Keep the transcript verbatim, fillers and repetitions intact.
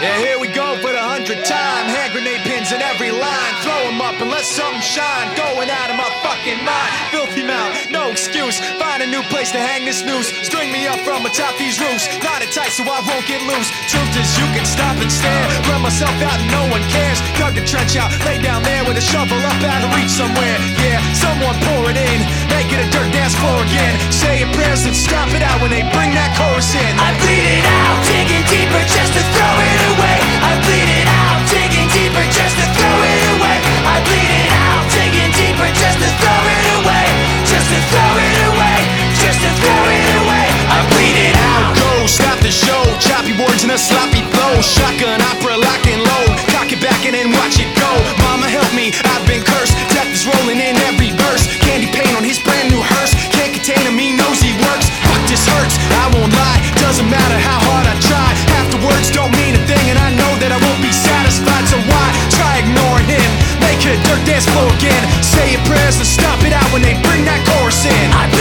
Yeah, here we go for the hundredth time. Hand grenade pins in every line. Throw them up and let something shine. Going out of my fucking mind. Filthy mouth, no excuse. Find a new place to hang this noose. String me up from atop these roofs. Knot it tight so I won't get loose. Truth is you can stop and stare. Run myself out and no one cares. Dug the trench out, lay down there with a shovel up out of reach somewhere. Yeah, someone pour it in. Make it a dirt dance floor again. Say your prayers and stop it out when they bring that chorus in. I bleed it out, digging deeper just to throw it away. I bleed it out, digging deeper just to throw it away. I bleed it out, digging deeper just to throw it away. Just to throw it away, just to throw it away. I bleed it out. Go, stop the show. Choppy words and a sloppy flow. Shotgun opera, lock and load. Cock it back and then watch it go. Mama help me, I've been cursed. Death is rolling in every verse. Candy paint on his brand new hearse. Can't contain him, he knows he works. Fuck, this hurts, I won't lie. Doesn't matter how hard I try. Half the words don't mean a thing, and I know that I won't be satisfied. So why try ignoring him? Make it a dirt dance floor again. Say your prayers and stop it out when they bring that chorus in. I